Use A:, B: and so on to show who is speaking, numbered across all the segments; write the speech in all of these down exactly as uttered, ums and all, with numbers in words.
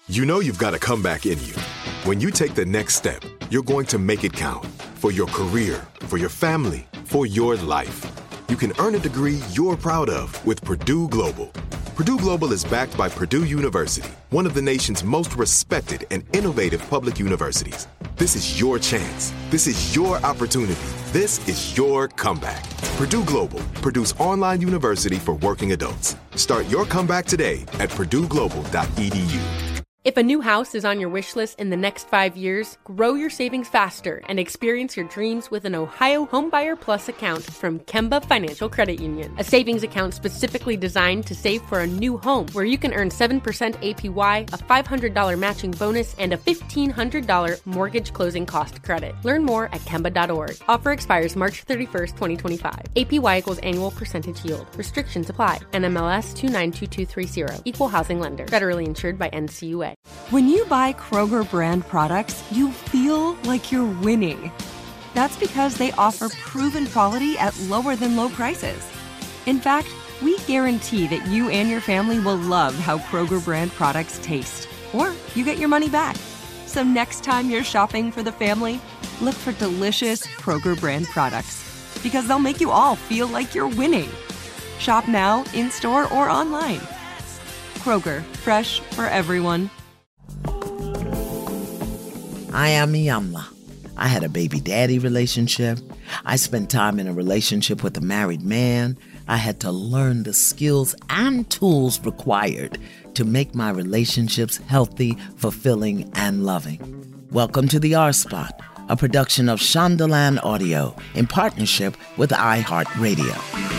A: You know you've got a comeback in you. When you take the next step, you're going to make it count for your career, for your family, for your life. You can earn a degree you're proud of with Purdue Global. Purdue Global is backed by Purdue University, one of the nation's most respected and innovative public universities. This is your chance. This is your opportunity. This is your comeback. Purdue Global, Purdue's online university for working adults. Start your comeback today at purdue global dot e d u.
B: If a new house is on your wish list in the next five years, grow your savings faster and experience your dreams with an Ohio Homebuyer Plus account from Kemba Financial Credit Union. A savings account specifically designed to save for a new home where you can earn seven percent A P Y, a five hundred dollars matching bonus, and a fifteen hundred dollars mortgage closing cost credit. Learn more at kemba dot org. Offer expires March thirty-first, twenty twenty-five. A P Y equals annual percentage yield. Restrictions apply. N M L S two nine two two three zero. Equal housing lender. Federally insured by N C U A.
C: When you buy Kroger brand products, you feel like you're winning. That's because they offer proven quality at lower than low prices. In fact, we guarantee that you and your family will love how Kroger brand products taste, or you get your money back. So next time you're shopping for the family, look for delicious Kroger brand products, because they'll make you all feel like you're winning. Shop now, in-store, or online. Kroger, fresh for everyone.
D: I am Miyamla. I had a baby daddy relationship. I spent time in a relationship with a married man. I had to learn the skills and tools required to make my relationships healthy, fulfilling, and loving. Welcome to the R-Spot, a production of Shondaland Audio in partnership with iHeartRadio.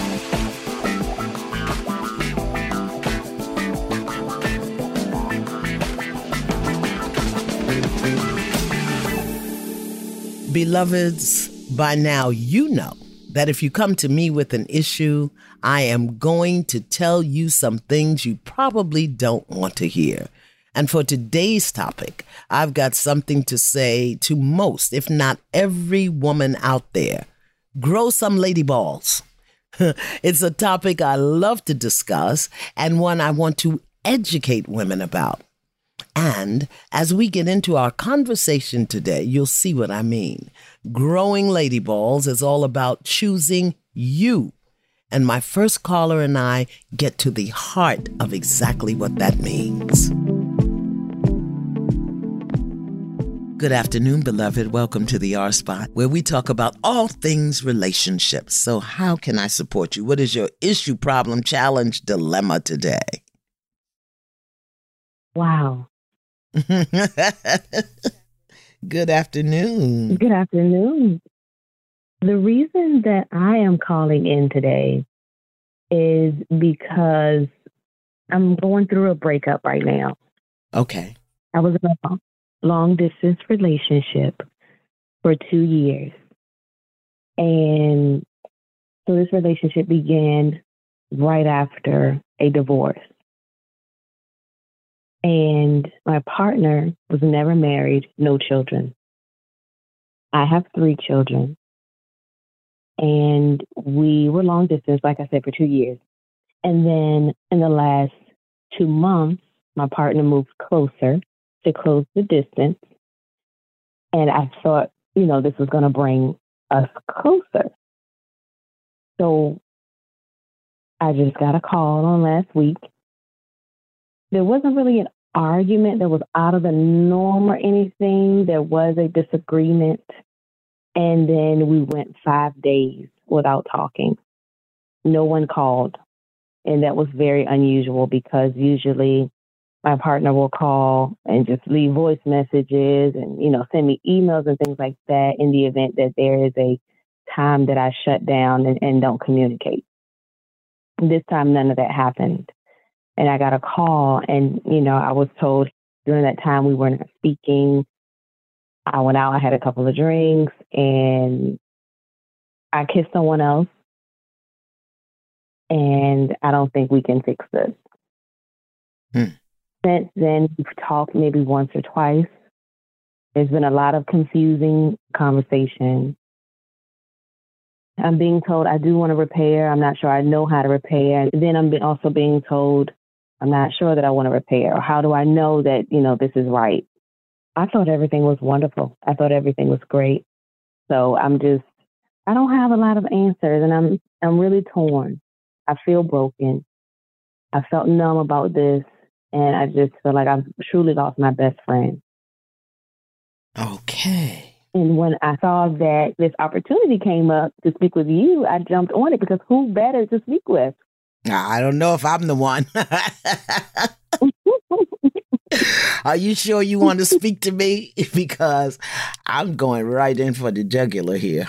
D: Beloveds, by now you know that if you come to me with an issue, I am going to tell you some things you probably don't want to hear. And for today's topic, I've got something to say to most, if not every woman out there. Grow some lady balls. It's a topic I love to discuss and one I want to educate women about. And as we get into our conversation today, you'll see what I mean. Growing lady balls is all about choosing you. And my first caller and I get to the heart of exactly what that means. Good afternoon, beloved. Welcome to the R-Spot, where we talk about all things relationships. So how can I support you? What is your issue, problem, challenge, dilemma today?
E: Wow.
D: Good afternoon.
E: Good afternoon. The reason that I am calling in today is because I'm going through a breakup right now.
D: Okay.
E: I was in a long distance relationship for two years. And so this relationship began right after a divorce. And my partner was never married, no children. I have three children. And we were long distance, like I said, for two years. And then in the last two months, my partner moved closer to close the distance. And I thought, you know, this was going to bring us closer. So I just got a call on last week. There wasn't really an argument that was out of the norm or anything. There was a disagreement. And then we went five days without talking. No one called. And that was very unusual because usually my partner will call and just leave voice messages and, you know, send me emails and things like that in the event that there is a time that I shut down and, and don't communicate. This time, none of that happened. And I got a call and, you know, I was told during that time we were not speaking. I went out, I had a couple of drinks, and I kissed someone else. And I don't think we can fix this.
D: Hmm.
E: Since then, we've talked maybe once or twice. There's been a lot of confusing conversation. I'm being told I do want to repair. I'm not sure I know how to repair. And then I'm also being told I'm not sure that I want to repair. Or how do I know that, you know, this is right? I thought everything was wonderful. I thought everything was great. So I'm just, I don't have a lot of answers, and I'm, I'm really torn. I feel broken. I felt numb about this, and I just feel like I've truly lost my best friend.
D: Okay.
E: And when I saw that this opportunity came up to speak with you, I jumped on it because who better to speak with?
D: I don't know if I'm the one. Are you sure you want to speak to me? Because I'm going right in for the jugular here.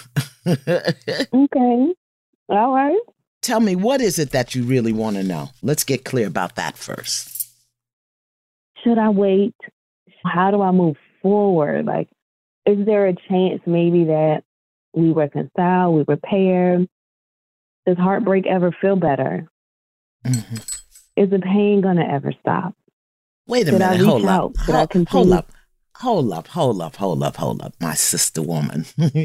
E: Okay. All right.
D: Tell me, what is it that you really want to know? Let's get clear about that first.
E: Should I wait? How do I move forward? Like, is there a chance maybe that we reconcile, we repair? Does heartbreak ever feel better?
D: Mm-hmm.
E: Is the pain going to ever stop?
D: Wait a
E: Did
D: minute. Hold up.
E: Did I
D: Hold, hold up. Hold up. Hold up. Hold up. Hold up. My sister woman.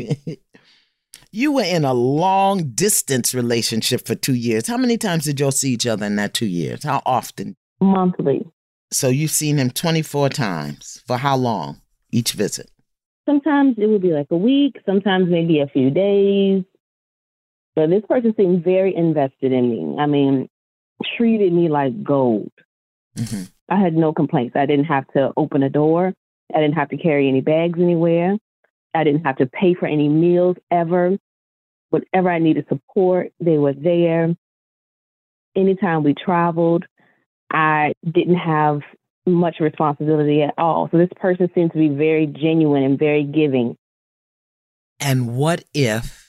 D: You were in a long distance relationship for two years. How many times did y'all see each other in that two years? How often?
E: Monthly.
D: So you've seen him twenty-four times. For how long each visit?
E: Sometimes it would be like a week. Sometimes maybe a few days. But this person seemed very invested in me. I mean, treated me like gold.
D: Mm-hmm.
E: I had no complaints. I didn't have to open a door. I didn't have to carry any bags anywhere. I didn't have to pay for any meals ever. Whatever I needed support, they were there. Anytime we traveled, I didn't have much responsibility at all. So this person seemed to be very genuine and very giving.
D: And what if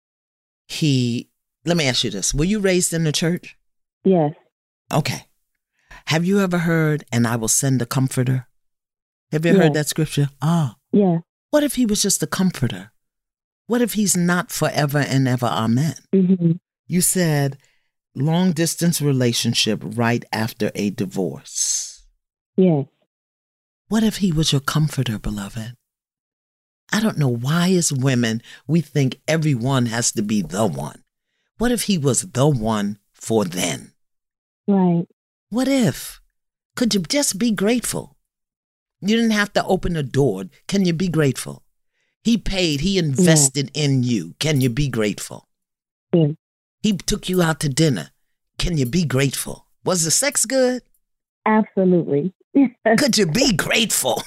D: he, let me ask you this. Were you raised in the church?
E: Yes.
D: Okay. Have you ever heard, and I will send a comforter? Have you
E: Yes.
D: heard that scripture? Oh.
E: Yeah.
D: What if he was just a comforter? What if he's not forever and ever? Amen.
E: Mm-hmm.
D: You said long distance relationship right after a divorce.
E: Yes.
D: What if he was your comforter, beloved? I don't know why as women we think everyone has to be the one. What if he was the one for then?
E: Right.
D: What if? Could you just be grateful? You didn't have to open a door. Can you be grateful? He paid, he invested yeah. in you. Can you be grateful?
E: Yeah.
D: He took you out to dinner. Can you be grateful? Was the sex good?
E: Absolutely.
D: Could you be grateful?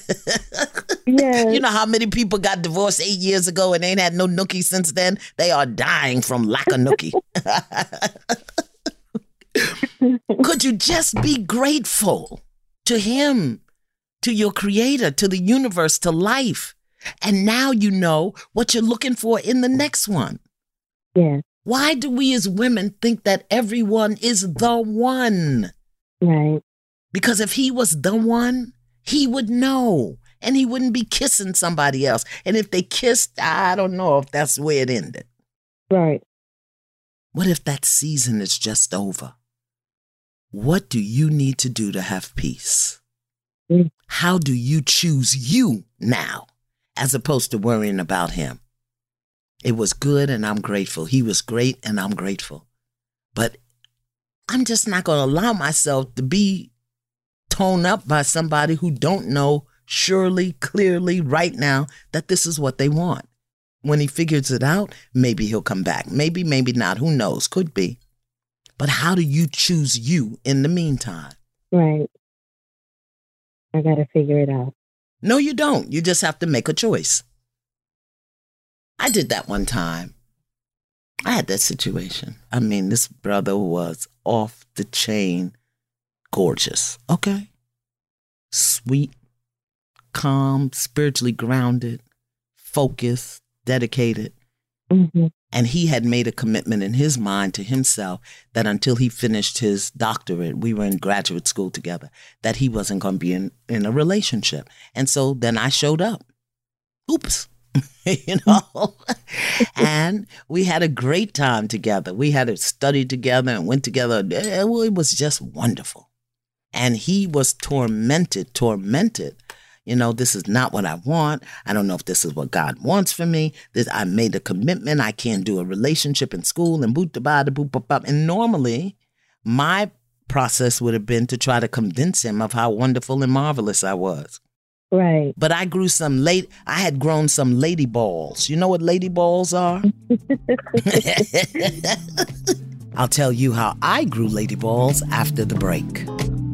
E: Yes.
D: You know how many people got divorced eight years ago and ain't had no nookie since then? They are dying from lack of nookie. Could you just be grateful to him, to your creator, to the universe, to life? And now you know what you're looking for in the next one.
E: Yeah.
D: Why do we as women think that everyone is the one?
E: Right.
D: Because if he was the one, he would know. And he wouldn't be kissing somebody else. And if they kissed, I don't know if that's where it ended.
E: Right.
D: What if that season is just over? What do you need to do to have peace?
E: Mm.
D: How do you choose you now, as opposed to worrying about him? It was good and I'm grateful. He was great and I'm grateful. But I'm just not going to allow myself to be torn up by somebody who don't know surely, clearly, right now that this is what they want. When he figures it out, maybe he'll come back. Maybe, maybe not. Who knows? Could be. But how do you choose you in the meantime?
E: Right. I got to figure it out.
D: No, you don't. You just have to make a choice. I did that one time. I had that situation. I mean, this brother was off the chain gorgeous. Okay. Sweet, calm, spiritually grounded, focused, dedicated.
E: Mm-hmm.
D: And he had made a commitment in his mind to himself that until he finished his doctorate, we were in graduate school together, that he wasn't going to be in, in a relationship. And so then I showed up. Oops. You know, and we had a great time together. We had to study together and went together. It was just wonderful. And he was tormented, tormented. You know, this is not what I want. I don't know if this is what God wants for me. This, I made a commitment. I can't do a relationship in school and boot da ba da boop ba. And normally, my process would have been to try to convince him of how wonderful and marvelous I was.
E: Right.
D: But I grew some late, I had grown some lady balls. You know what lady balls are? I'll tell you how I grew lady balls after the break.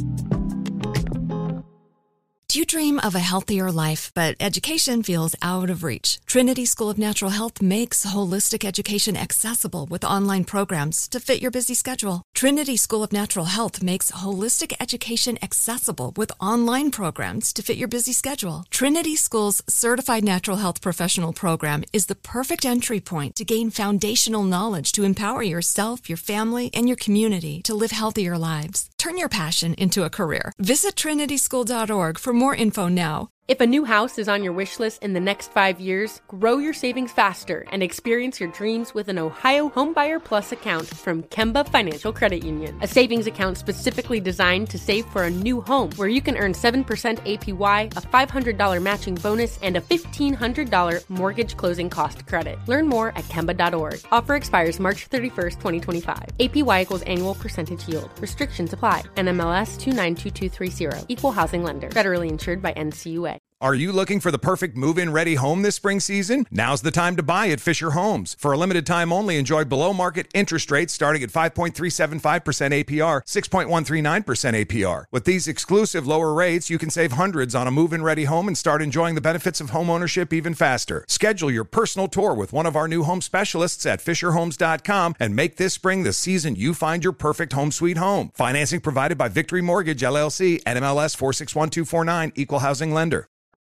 F: Do you dream of a healthier life, but education feels out of reach? Trinity School of Natural Health makes holistic education accessible with online programs to fit your busy schedule. Trinity School of Natural Health makes holistic education accessible with online programs to fit your busy schedule. Trinity School's Certified Natural Health Professional Program is the perfect entry point to gain foundational knowledge to empower yourself, your family, and your community to live healthier lives. Turn your passion into a career. Visit trinity school dot org for more info now.
B: If a new house is on your wish list in the next five years, grow your savings faster and experience your dreams with an Ohio Homebuyer Plus account from Kemba Financial Credit Union. A savings account specifically designed to save for a new home where you can earn seven percent A P Y, a five hundred dollars matching bonus, and a fifteen hundred dollars mortgage closing cost credit. Learn more at kemba dot org. Offer expires March thirty-first, twenty twenty-five. A P Y equals annual percentage yield. Restrictions apply. N M L S two nine two two three zero. Equal housing lender. Federally insured by N C U A.
G: Are you looking for the perfect move-in ready home this spring season? Now's the time to buy at Fisher Homes. For a limited time only, enjoy below-market interest rates starting at five point three seven five percent A P R, six point one three nine percent A P R. With these exclusive lower rates, you can save hundreds on a move-in ready home and start enjoying the benefits of home ownership even faster. Schedule your personal tour with one of our new home specialists at fisher homes dot com and make this spring the season you find your perfect home sweet home. Financing provided by Victory Mortgage, L L C, N M L S four six one two four nine, Equal Housing Lender.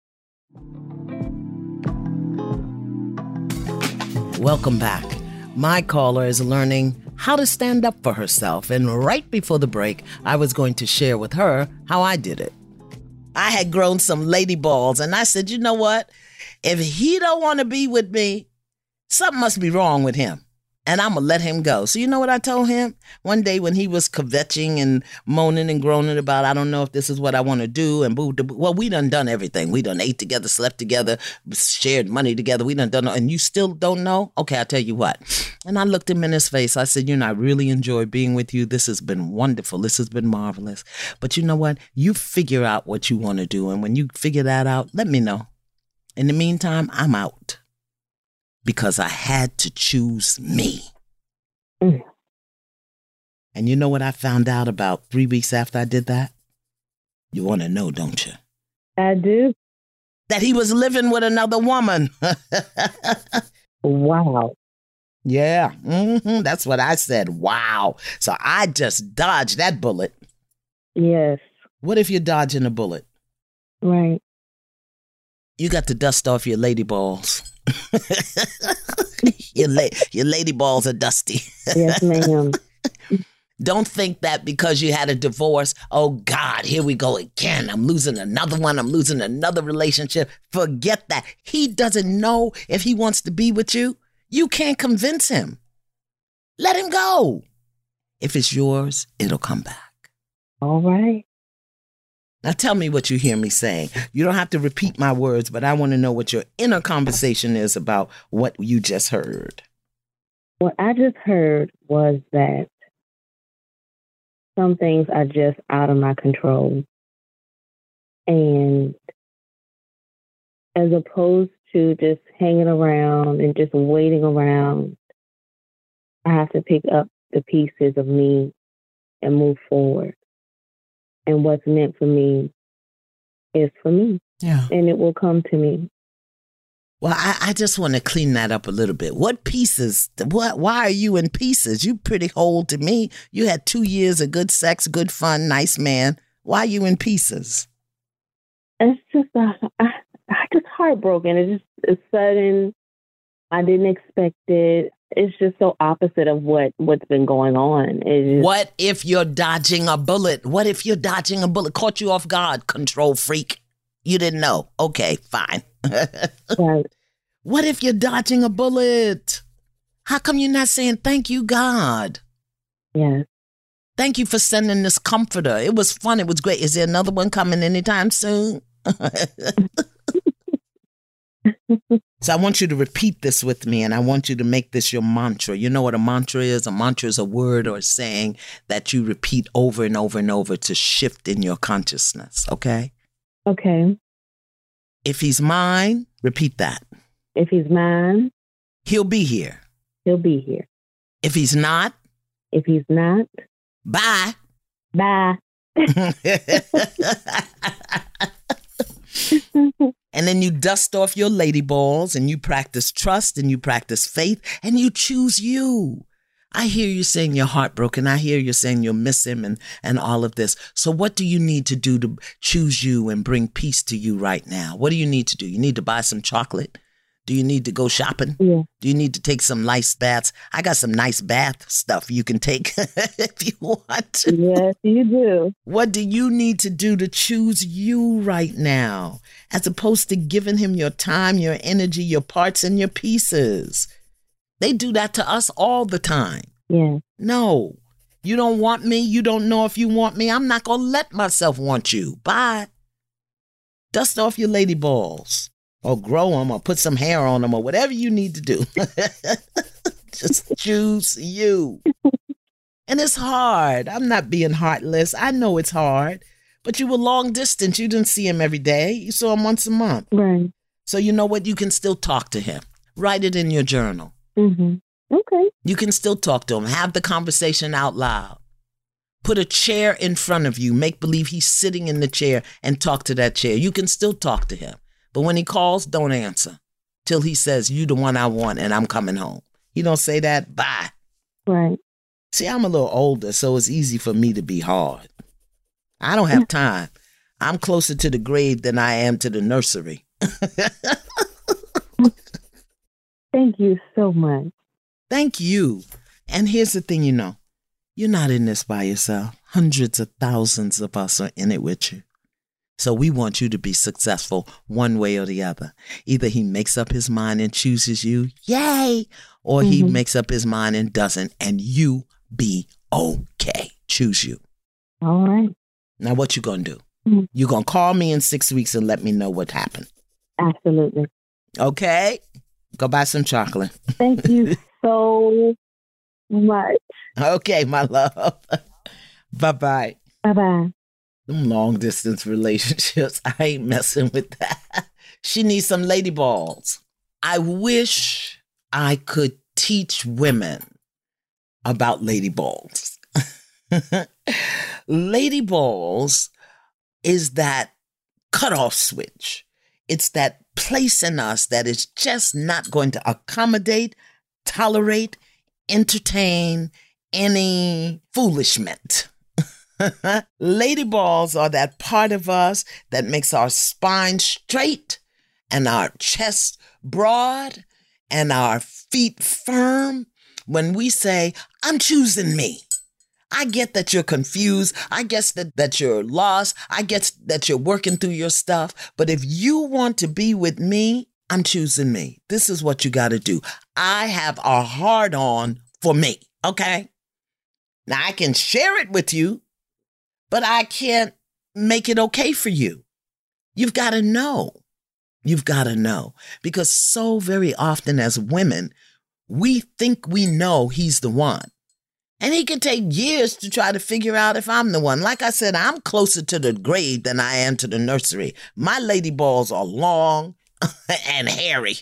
D: Welcome back. My caller is learning how to stand up for herself, and right before the break, I was going to share with her how I did it. I had grown some lady balls, and I said, you know what? If he don't want to be with me, something must be wrong with him, and I'm going to let him go. So you know what I told him? One day when he was kvetching and moaning and groaning about, I don't know if this is what I want to do, and boo, boo, well, we done done everything. We done ate together, slept together, shared money together. We done done, and you still don't know? Okay, I'll tell you what. And I looked him in his face. I said, you know, I really enjoy being with you. This has been wonderful. This has been marvelous. But you know what? You figure out what you want to do, and when you figure that out, let me know. In the meantime, I'm out. Because I had to choose me. Mm. And you know what I found out about three weeks after I did that? You want to know, don't you?
E: I do.
D: That he was living with another woman.
E: Wow.
D: Yeah, mm-hmm. That's what I said. Wow. So I just dodged that bullet.
E: Yes.
D: What if you're dodging a bullet?
E: Right.
D: You got to dust off your lady balls. your, la- your lady balls are dusty.
E: Yes, ma'am.
D: Don't think that because you had a divorce, oh God, here we go again. I'm losing another one. I'm losing another relationship. Forget that. He doesn't know if he wants to be with you. You can't convince him. Let him go. If it's yours, it'll come back.
E: All right.
D: Now tell me what you hear me saying. You don't have to repeat my words, but I want to know what your inner conversation is about what you just heard.
E: What I just heard was that some things are just out of my control. And as opposed to just hanging around and just waiting around, I have to pick up the pieces of me and move forward. And what's meant for me is for me.
D: Yeah.
E: And it will come to me.
D: Well, I, I just want to clean that up a little bit. What pieces? What? Why are you in pieces? You pretty whole to me. You had two years of good sex, good fun, nice man. Why are you in pieces?
E: It's just, uh, I, I just heartbroken. It's just it's sudden. I didn't expect it. It's just so opposite of what, what's been going on. Just,
D: what if you're dodging a bullet? What if you're dodging a bullet? Caught you off guard, control freak. You didn't know. Okay, fine.
E: Right.
D: What if you're dodging a bullet? How come you're not saying thank you, God?
E: Yes.
D: Thank you for sending this comforter. It was fun. It was great. Is there another one coming anytime soon? So I want you to repeat this with me, and I want you to make this your mantra. You know what a mantra is? A mantra is a word or a saying that you repeat over and over and over to shift in your consciousness, okay?
E: Okay.
D: If he's mine, repeat that.
E: If he's mine,
D: He'll be here.
E: he'll be here.
D: If he's not,
E: If he's not,
D: bye.
E: bye.
D: And then you dust off your lady balls and you practice trust and you practice faith and you choose you. I hear you saying you're heartbroken. I hear you saying you'll miss him and, and all of this. So what do you need to do to choose you and bring peace to you right now? What do you need to do? You need to buy some chocolate? Do you need to go shopping?
E: Yeah.
D: Do you need to take some nice baths? I got some nice bath stuff you can take if you want to.
E: Yes, you do.
D: What do you need to do to choose you right now, as opposed to giving him your time, your energy, your parts, and your pieces? They do that to us all the time.
E: Yeah.
D: No, you don't want me. You don't know if you want me. I'm not going to let myself want you. Bye. Dust off your lady balls. Or grow them, or put some hair on them, or whatever you need to do. Just choose you. And it's hard. I'm not being heartless. I know it's hard. But you were long distance. You didn't see him every day. You saw him once a month.
E: Right.
D: So you know what? You can still talk to him. Write it in your journal.
E: Mm-hmm. Okay.
D: You can still talk to him. Have the conversation out loud. Put a chair in front of you. Make believe he's sitting in the chair and talk to that chair. You can still talk to him. But when he calls, don't answer till he says, you the one I want and I'm coming home. He don't say that, bye.
E: Right.
D: See, I'm a little older, so it's easy for me to be hard. I don't have time. I'm closer to the grave than I am to the nursery.
E: Thank you so much.
D: Thank you. And here's the thing, you know, you're not in this by yourself. Hundreds of thousands of us are in it with you. So we want you to be successful one way or the other. Either he makes up his mind and chooses you, yay, or mm-hmm. he makes up his mind and doesn't, and you be okay. Choose you.
E: All right.
D: Now what you gonna do?
E: Mm-hmm.
D: You gonna call me in six weeks and let me know what happened.
E: Absolutely.
D: Okay? Go buy some chocolate.
E: Thank you so much.
D: Okay, my love. Bye-bye.
E: Bye-bye.
D: Them long distance relationships, I ain't messing with that. She needs some lady balls. I wish I could teach women about lady balls. Lady balls is that cutoff switch. It's that place in us that is just not going to accommodate, tolerate, entertain any foolishment. Lady balls are that part of us that makes our spine straight and our chest broad and our feet firm when we say, I'm choosing me. I get that you're confused. I guess that, that you're lost. I get that you're working through your stuff. But if you want to be with me, I'm choosing me. This is what you got to do. I have a hard on for me. Okay. Now I can share it with you, but I can't make it okay for you. You've got to know. You've got to know. Because so very often as women, we think we know he's the one. And he can take years to try to figure out if I'm the one. Like I said, I'm closer to the grave than I am to the nursery. My lady balls are long and hairy.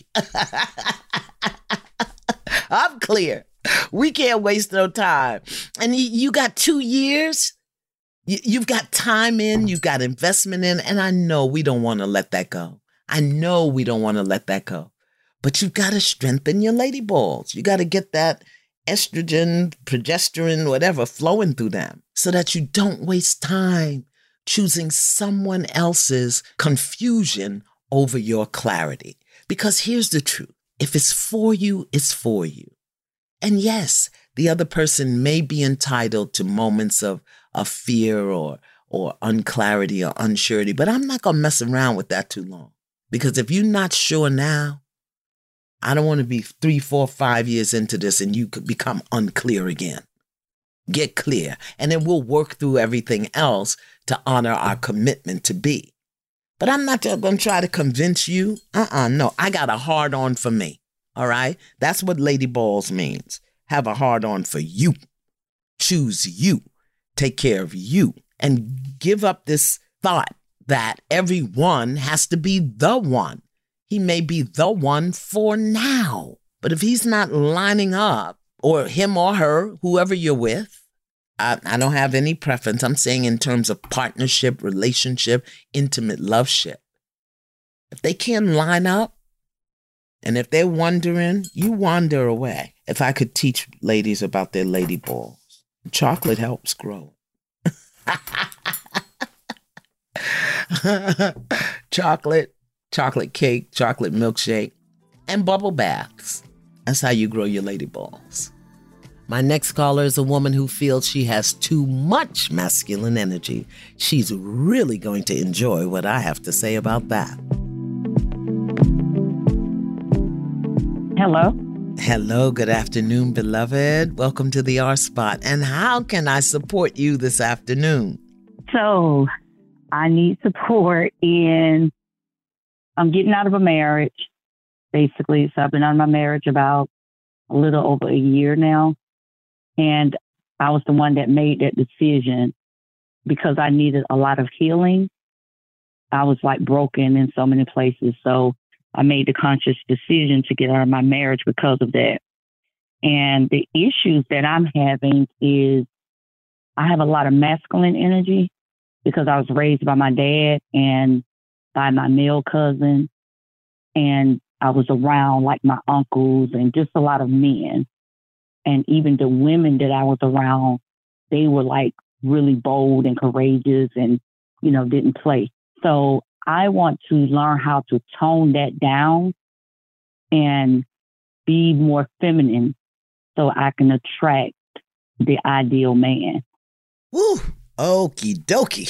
D: I'm clear. We can't waste no time. And you got two years. You've got time in, you've got investment in, and I know we don't want to let that go. I know we don't want to let that go. But you've got to strengthen your lady balls. You got to get that estrogen, progesterone, whatever, flowing through them so that you don't waste time choosing someone else's confusion over your clarity. Because here's the truth. If it's for you, it's for you. And yes, the other person may be entitled to moments of, of fear or, or unclarity or unsurety, but I'm not going to mess around with that too long. Because if you're not sure now, I don't want to be three, four, five years into this and you could become unclear again. Get clear. And then we'll work through everything else to honor our commitment to be. But I'm not going to try to convince you. Uh-uh, no, I got a hard on for me. All right? That's what Lady Balls means. Have a hard on for you. Choose you. Take care of you. And give up this thought that everyone has to be the one. He may be the one for now. But if he's not lining up, or him or her, whoever you're with, I, I don't have any preference. I'm saying in terms of partnership, relationship, intimate loveship. If they can line up, and if they're wandering, you wander away. If I could teach ladies about their lady balls, chocolate helps grow. chocolate, chocolate cake, chocolate milkshake, and bubble baths. That's how you grow your lady balls. My next caller is a woman who feels she has too much masculine energy. She's really going to enjoy what I have to say about that.
H: Hello.
D: Hello, good afternoon, beloved. Welcome to the R Spot. And how can I support you this afternoon?
H: So I need support in, I'm getting out of a marriage, basically. So I've been out of my marriage about a little over a year now. And I was the one that made that decision because I needed a lot of healing. I was like broken in so many places. So I made the conscious decision to get out of my marriage because of that. And the issues that I'm having is I have a lot of masculine energy because I was raised by my dad and by my male cousin. And I was around like my uncles and just a lot of men. And even the women that I was around, they were like really bold and courageous and, you know, didn't play. So I want to learn how to tone that down and be more feminine so I can attract the ideal man.
D: Woo, okie dokie.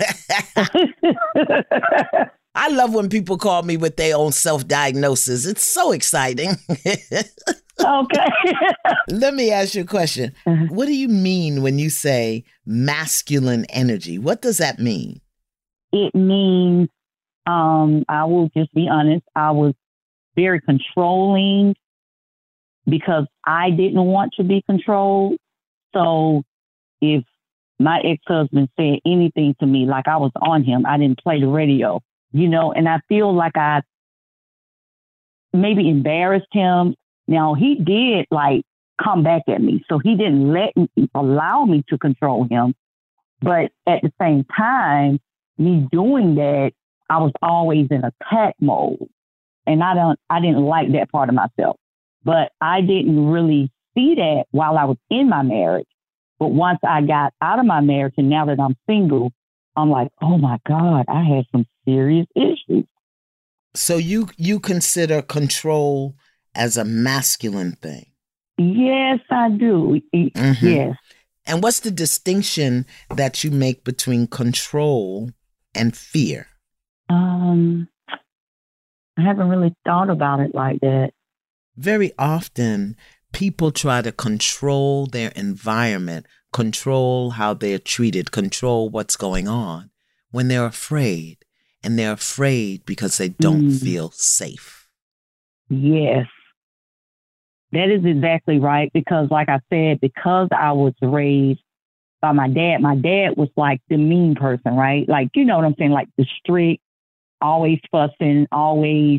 D: I love when people call me with their own self-diagnosis. It's so exciting.
H: Okay.
D: Let me ask you a question.
H: Uh-huh.
D: What do you mean when you say masculine energy? What does that mean?
H: It means, um, I will just be honest, I was very controlling because I didn't want to be controlled. So if my ex-husband said anything to me, like I was on him, I didn't play the radio, you know, and I feel like I maybe embarrassed him. Now, he did, like, come back at me. So he didn't let me, allow me to control him. But at the same time, me doing that, I was always in attack mode. And I don't, I didn't like that part of myself. But I didn't really see that while I was in my marriage. But once I got out of my marriage and now that I'm single, I'm like, oh, my God, I had some serious issues.
D: So you you consider control as a masculine thing?
H: Yes, I do. Mm-hmm. Yes.
D: And what's the distinction that you make between control and fear?
H: Um, I haven't really thought about it like that.
D: Very often, people try to control their environment, control how they're treated, control what's going on when they're afraid. And they're afraid because they don't mm. feel safe.
H: Yes. That is exactly right. Because like I said, because I was raised by my dad, my dad was like the mean person, right? Like, you know what I'm saying? Like the strict, always fussing, always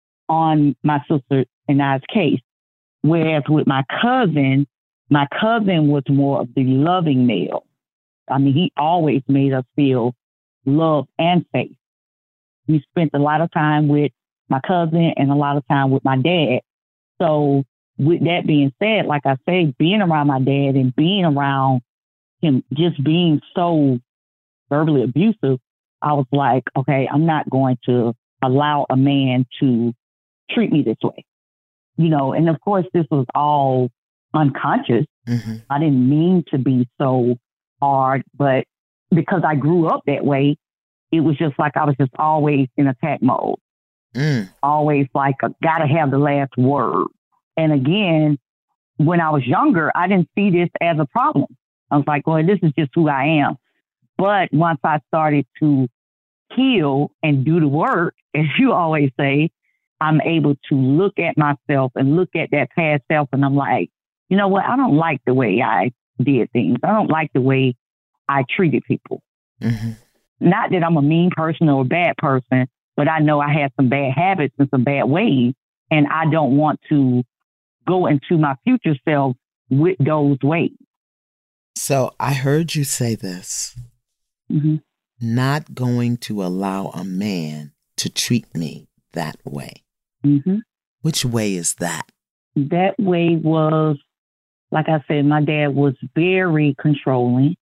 H: on my sister and I's case. Whereas with my cousin, my cousin was more of the loving male. I mean, he always made us feel loved and safe. We spent a lot of time with my cousin and a lot of time with my dad. So with that being said, like I say, being around my dad and being around him, just being so verbally abusive, I was like, okay, I'm not going to allow a man to treat me this way. You know, and of course, this was all unconscious. Mm-hmm. I didn't mean to be so hard, but because I grew up that way, it was just like I was just always in attack mode. Mm. Always like, a, gotta have the last word. And again, when I was younger, I didn't see this as a problem. I was like, well, this is just who I am. But once I started to heal and do the work, as you always say, I'm able to look at myself and look at that past self, and I'm like, you know what? I don't like the way I did things. I don't like the way I treated people.
D: Mm-hmm.
H: Not that I'm a mean person or a bad person, but I know I have some bad habits and some bad ways, and I don't want to go into my future self with those ways.
D: So I heard you say this.
H: Mm-hmm.
D: Not going to allow a man to treat me that way.
H: Mm-hmm.
D: Which way is that?
H: That way was, like I said, my dad was very controlling,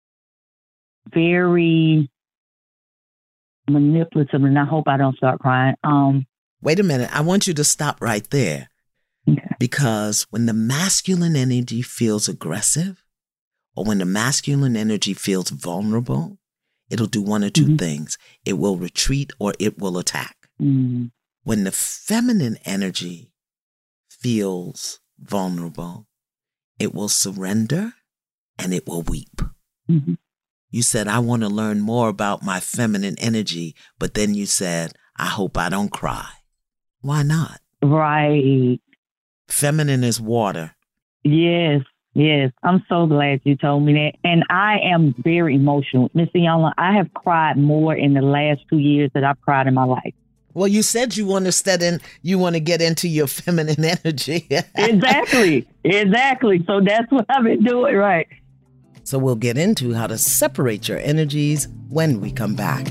H: very manipulative, and I hope I don't start crying. Um,
D: Wait a minute. I want you to stop right there.
H: Okay.
D: Because when the masculine energy feels aggressive, or when the masculine energy feels vulnerable, it'll do one or two mm-hmm. things. It will retreat or it will attack.
H: Mm-hmm.
D: When the feminine energy feels vulnerable, it will surrender and it will weep.
H: Mm-hmm.
D: You said, I want to learn more about my feminine energy, but then you said, I hope I don't cry. Why not?
H: Right.
D: Feminine is water.
H: Yes, yes. I'm so glad you told me that. And I am very emotional. Miss Iyanla, I have cried more in the last two years than I've cried in my life.
D: Well, you said you want to study, you want to get into your feminine energy.
H: Exactly. Exactly. So that's what I've been doing, right?
D: So we'll get into how to separate your energies when we come back.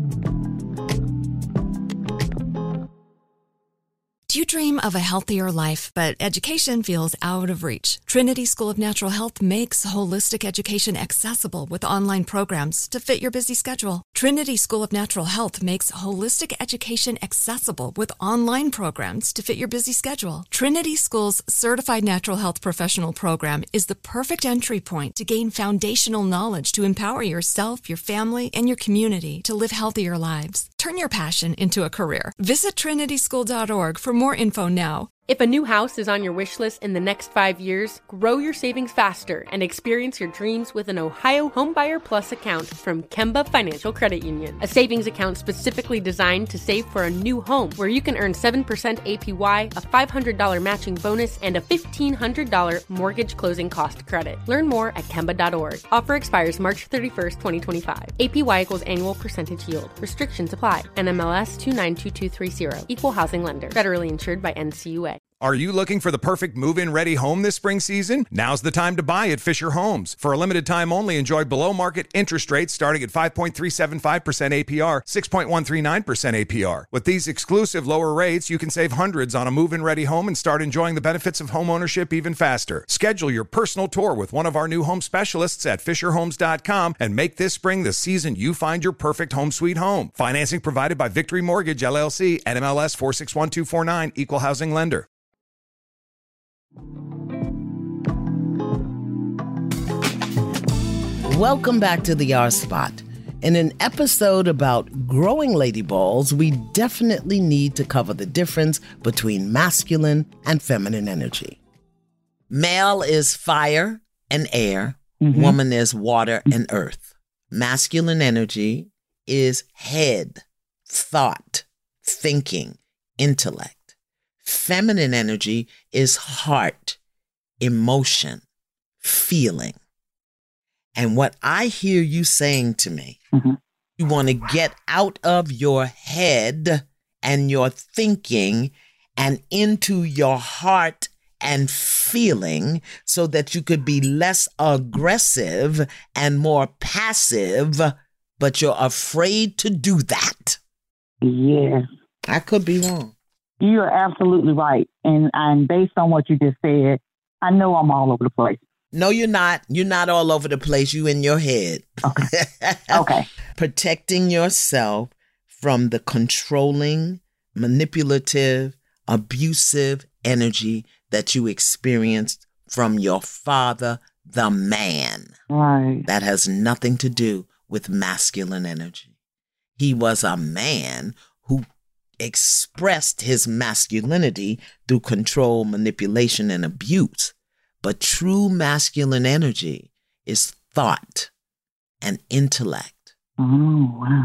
F: Do you dream of a healthier life, but education feels out of reach? Trinity School of Natural Health makes holistic education accessible with online programs to fit your busy schedule. Trinity School of Natural Health makes holistic education accessible with online programs to fit your busy schedule. Trinity School's Certified Natural Health Professional Program is the perfect entry point to gain foundational knowledge to empower yourself, your family, and your community to live healthier lives. Turn your passion into a career. Visit trinity school dot org for more info now.
B: If a new house is on your wish list in the next five years, grow your savings faster and experience your dreams with an Ohio Homebuyer Plus account from Kemba Financial Credit Union. A savings account specifically designed to save for a new home where you can earn seven percent A P Y, a five hundred dollars matching bonus, and a fifteen hundred dollars mortgage closing cost credit. Learn more at kemba dot org. Offer expires March thirty-first, twenty twenty-five. A P Y equals annual percentage yield. Restrictions apply. N M L S two nine two two three zero. Equal housing lender. Federally insured by N C U A.
G: Are you looking for the perfect move-in ready home this spring season? Now's the time to buy at Fisher Homes. For a limited time only, enjoy below-market interest rates starting at five point three seven five percent A P R, six point one three nine percent A P R. With these exclusive lower rates, you can save hundreds on a move-in ready home and start enjoying the benefits of home ownership even faster. Schedule your personal tour with one of our new home specialists at fisher homes dot com and make this spring the season you find your perfect home sweet home. Financing provided by Victory Mortgage, L L C, N M L S four six one two four nine, Equal Housing Lender.
D: Welcome back to the R Spot. In an episode about growing lady balls, we definitely need to cover the difference between masculine and feminine energy. Male is fire and air. Mm-hmm. Woman is water and earth. Masculine energy is head, thought, thinking, intellect. Feminine energy is heart, emotion, feeling. And what I hear you saying to me, mm-hmm. you want to get out of your head and your thinking and into your heart and feeling so that you could be less aggressive and more passive, but you're afraid to do that.
H: Yes.
D: I could be wrong.
H: You're absolutely right. And, and based on what you just said, I know I'm all over the place.
D: No, you're not. You're not all over the place. You in your head.
H: Okay. Okay.
D: Protecting yourself from the controlling, manipulative, abusive energy that you experienced from your father, the man.
H: Right.
D: That has nothing to do with masculine energy. He was a man who expressed his masculinity through control, manipulation, and abuse. But true masculine energy is thought and intellect.
H: Oh, wow.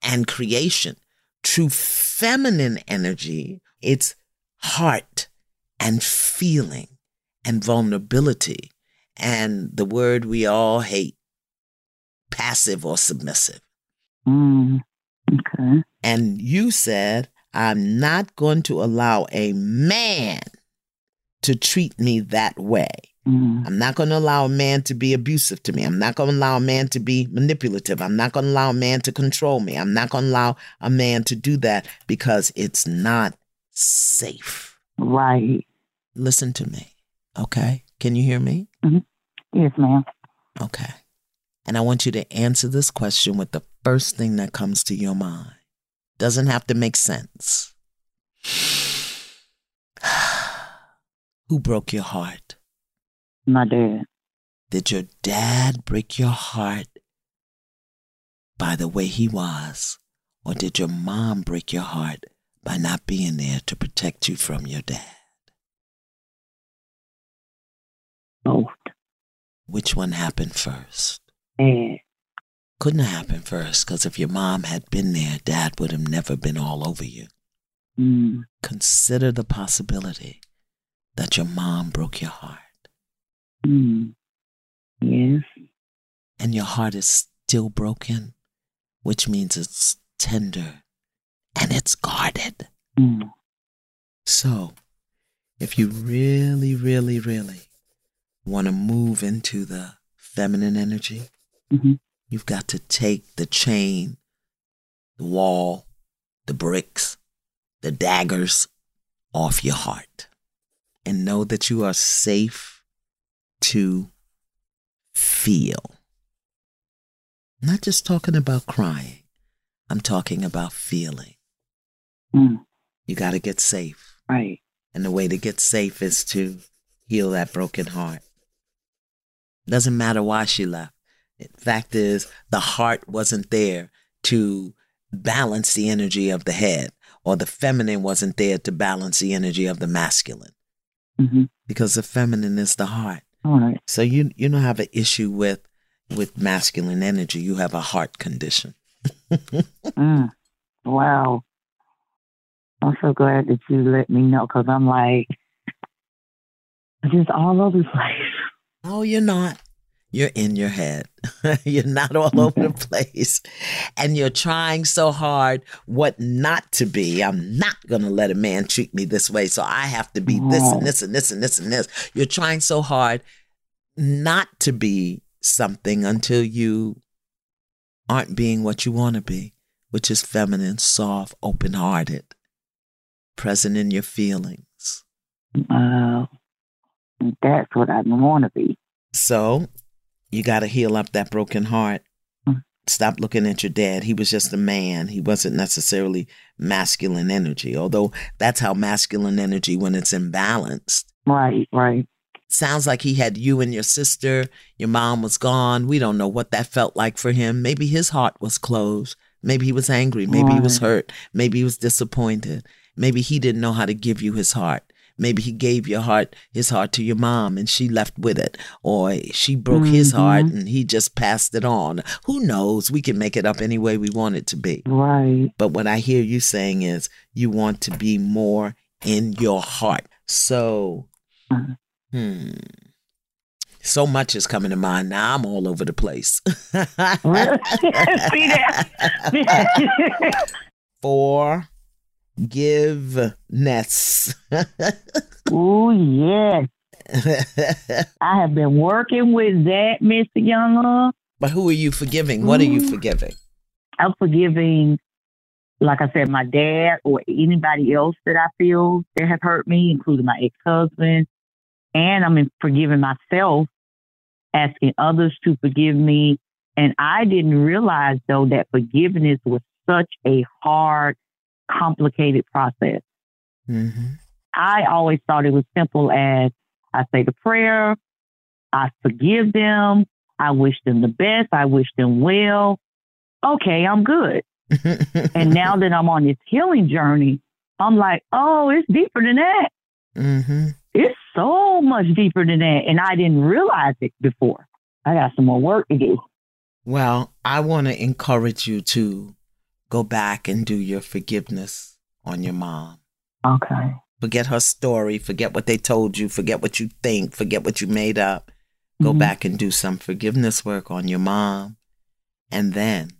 D: and creation. True feminine energy, it's heart and feeling and vulnerability and the word we all hate, passive or submissive.
H: Mm, okay.
D: And you said, I'm not going to allow a man to treat me that way.
H: Mm.
D: I'm not going to allow a man to be abusive to me. I'm not going to allow a man to be manipulative. I'm not going to allow a man to control me. I'm not going to allow a man to do that because it's not safe.
H: Right.
D: Listen to me. Okay. Can you hear me?
H: Mm-hmm. Yes, ma'am.
D: Okay. And I want you to answer this question with the first thing that comes to your mind. Doesn't have to make sense. Who broke your heart?
H: My dad.
D: Did your dad break your heart by the way he was? Or did your mom break your heart by not being there to protect you from your dad?
H: Both.
D: Which one happened first?
H: Dad.
D: Couldn't have happened first, because if your mom had been there, dad would have never been all over you.
H: Mm.
D: Consider the possibility that your mom broke your heart.
H: Mm. Yes.
D: And your heart is still broken, which means it's tender and it's guarded.
H: Mm.
D: So, if you really, really, really want to move into the feminine energy,
H: mm-hmm.
D: you've got to take the chain, the wall, the bricks, the daggers off your heart and know that you are safe to feel. I'm not just talking about crying. I'm talking about feeling.
H: Mm.
D: You got to get safe.
H: Right.
D: And the way to get safe is to heal that broken heart. Doesn't matter why she left. The fact is, the heart wasn't there to balance the energy of the head, or the feminine wasn't there to balance the energy of the masculine.
H: Mm-hmm.
D: Because the feminine is the heart.
H: All right.
D: So you you don't have an issue with with masculine energy. You have a heart condition.
H: mm. Wow. I'm so glad that you let me know, because I'm like, just all over the place.
D: Oh, you're not. You're in your head. You're not all over the place. And you're trying so hard what not to be. I'm not going to let a man treat me this way, so I have to be this and this and this and this and this. You're trying so hard not to be something until you aren't being what you want to be, which is feminine, soft, open-hearted, present in your feelings.
H: Wow. That's what I want to be.
D: So you got to heal up that broken heart. Mm. Stop looking at your dad. He was just a man. He wasn't necessarily masculine energy, although that's how masculine energy, when it's imbalanced.
H: Right, right.
D: Sounds like he had you and your sister. Your mom was gone. We don't know what that felt like for him. Maybe his heart was closed. Maybe he was angry. Maybe right. he was hurt. Maybe he was disappointed. Maybe he didn't know how to give you his heart. Maybe he gave your heart, his heart to your mom, and she left with it. Or she broke mm-hmm. his heart and he just passed it on. Who knows? We can make it up any way we want it to be.
H: Right.
D: But what I hear you saying is you want to be more in your heart. So, uh-huh. hmm. So much is coming to mind. Now I'm all over the place.
H: See that?
D: Forgiveness.
H: Oh, yes. I have been working with that, Mister Young.
D: But who are you forgiving? What are you forgiving?
H: I'm forgiving, like I said, my dad or anybody else that I feel that have hurt me, including my ex-husband. And I'm forgiving myself, asking others to forgive me. And I didn't realize, though, that forgiveness was such a hard, complicated process.
D: Mm-hmm.
H: I always thought it was simple as I say the prayer, I forgive them, I wish them the best, I wish them well. Okay, I'm good. And now that I'm on this healing journey, I'm like, oh, it's deeper than that.
D: Mm-hmm.
H: It's so much deeper than that. And I didn't realize it before. I got some more work to do.
D: Well, I want to encourage you to go back and do your forgiveness on your mom.
H: Okay.
D: Forget her story. Forget what they told you. Forget what you think. Forget what you made up. Go
H: Mm-hmm.
D: back and do some forgiveness work on your mom. And then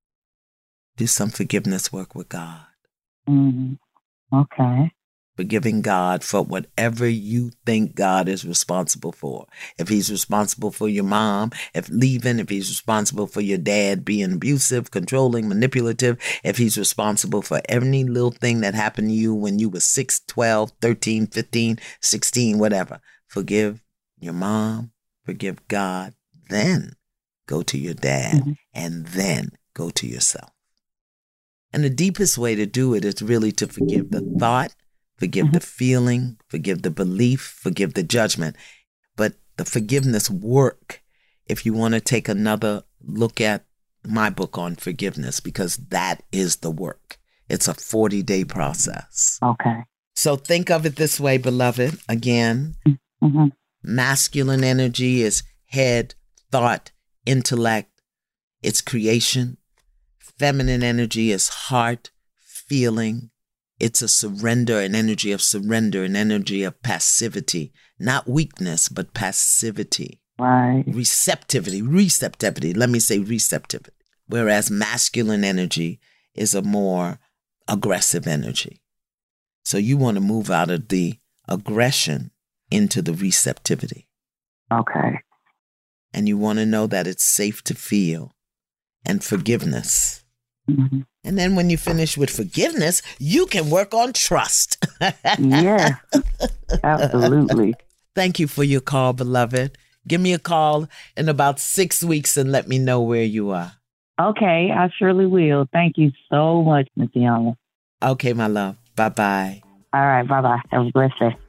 D: do some forgiveness work with God.
H: Mm-hmm. Okay.
D: Forgiving God for whatever you think God is responsible for. If he's responsible for your mom, if leaving, if he's responsible for your dad being abusive, controlling, manipulative, if he's responsible for any little thing that happened to you when you were six, twelve, thirteen, fifteen, sixteen, whatever. Forgive your mom, forgive God, then go to your dad, mm-hmm. and then go to yourself. And the deepest way to do it is really to forgive the thought, forgive mm-hmm. the feeling, forgive the belief, forgive the judgment. But the forgiveness work, if you want to take another look at my book on forgiveness, because that is the work. It's a forty-day process.
H: Okay.
D: So think of it this way, beloved. Again, mm-hmm. masculine energy is head, thought, intellect. It's creation. Feminine energy is heart, feeling. It's a surrender, an energy of surrender, an energy of passivity. Not weakness, but passivity.
H: Right.
D: Receptivity, receptivity. Let me say receptivity. Whereas masculine energy is a more aggressive energy. So you want to move out of the aggression into the receptivity.
H: Okay.
D: And you want to know that it's safe to feel, and forgiveness. Mm-hmm. And then when you finish with forgiveness, you can work on trust.
H: Yeah, absolutely.
D: Thank you for your call, beloved. Give me a call in about six weeks and let me know where you are.
H: Okay, I surely will. Thank you so much, Miz Young.
D: Okay, my love. Bye-bye.
H: All right, bye-bye. Have a blessed day.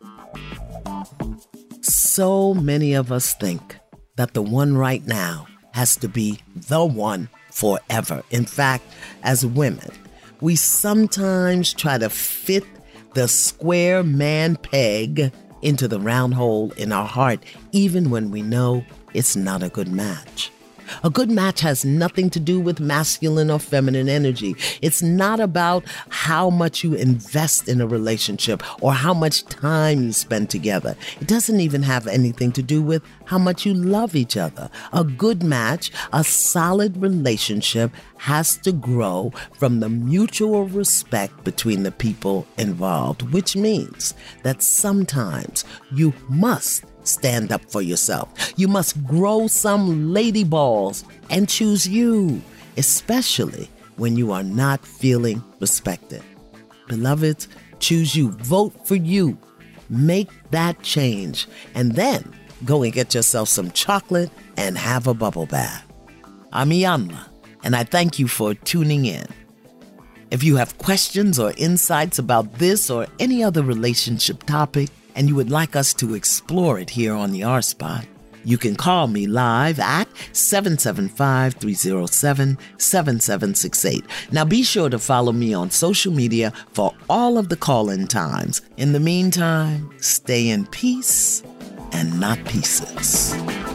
D: So many of us think that the one right now has to be the one forever. In fact, as women, we sometimes try to fit the square man peg into the round hole in our heart, even when we know it's not a good match. A good match has nothing to do with masculine or feminine energy. It's not about how much you invest in a relationship or how much time you spend together. It doesn't even have anything to do with how much you love each other. A good match, a solid relationship, has to grow from the mutual respect between the people involved, which means that sometimes you must stand up for yourself. You must grow some lady balls and choose you, especially when you are not feeling respected. Beloveds, choose you. Vote for you. Make that change. And then go and get yourself some chocolate and have a bubble bath. I'm Iyanla, and I thank you for tuning in. If you have questions or insights about this or any other relationship topic, and you would like us to explore it here on the R Spot, you can call me live at seven seven five, three oh seven, seven seven six eight. Now be sure to follow me on social media for all of the call-in times. In the meantime, stay in peace and not pieces.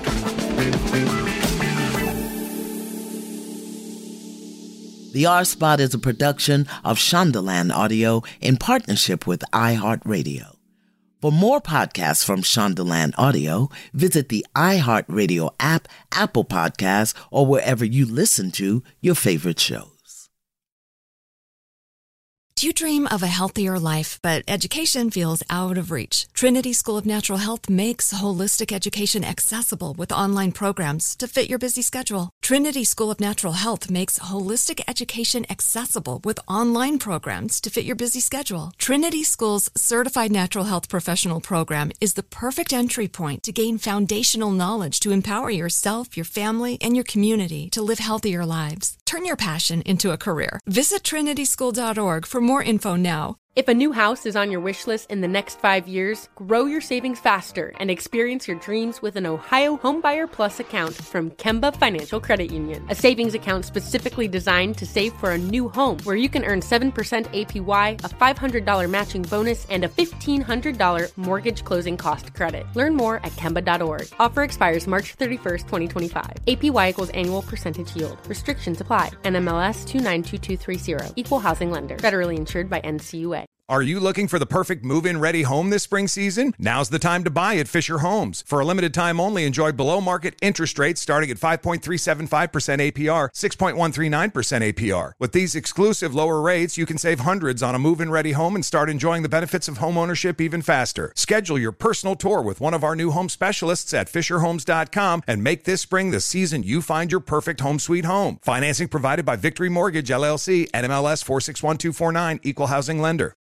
D: The R Spot is a production of Shondaland Audio in partnership with iHeartRadio. For more podcasts from Shondaland Audio, visit the iHeartRadio app, Apple Podcasts, or wherever you listen to your favorite shows.
F: Do you dream of a healthier life, but education feels out of reach? Trinity School of Natural Health makes holistic education accessible with online programs to fit your busy schedule. Trinity School of Natural Health makes holistic education accessible with online programs to fit your busy schedule. Trinity School's Certified Natural Health Professional Program is the perfect entry point to gain foundational knowledge to empower yourself, your family, and your community to live healthier lives. Turn your passion into a career. Visit trinity school dot org for more info now.
B: If a new house is on your wish list in the next five years, grow your savings faster and experience your dreams with an Ohio Homebuyer Plus account from Kemba Financial Credit Union. A savings account specifically designed to save for a new home, where you can earn seven percent A P Y, a five hundred dollars matching bonus, and a fifteen hundred dollars mortgage closing cost credit. Learn more at Kemba dot org. Offer expires March thirty-first, twenty twenty-five. A P Y equals annual percentage yield. Restrictions apply. N M L S two nine two two three zero. Equal housing lender. Federally insured by N C U A.
G: Are you looking for the perfect move-in ready home this spring season? Now's the time to buy at Fisher Homes. For a limited time only, enjoy below-market interest rates starting at five point three seven five percent A P R, six point one three nine percent A P R. With these exclusive lower rates, you can save hundreds on a move-in ready home and start enjoying the benefits of home ownership even faster. Schedule your personal tour with one of our new home specialists at fisher homes dot com and make this spring the season you find your perfect home sweet home. Financing provided by Victory Mortgage, L L C, N M L S four six one two four nine, Equal Housing Lender.